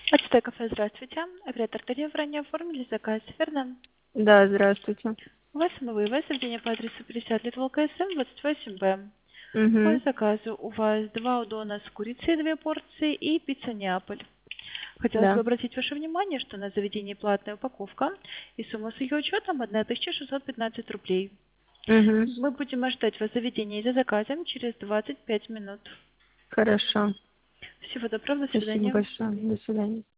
Ацтек кафе, здравствуйте. Оператор Ранее оформили заказ, верно? Да, здравствуйте. У вас СМВ, заведение по адресу 50 лет Волка СМ, 28Б. По Угу. заказу у вас 2 удона с курицей, 2 порции и пицца Неаполь. Хотелось бы Да. обратить ваше внимание, что на заведении платная упаковка и сумма с ее учетом 1615 рублей. Угу. Мы будем ожидать вас в заведении за заказом через 25 минут. Хорошо. Всего доброго, до Спасибо свидания. большое. До свидания.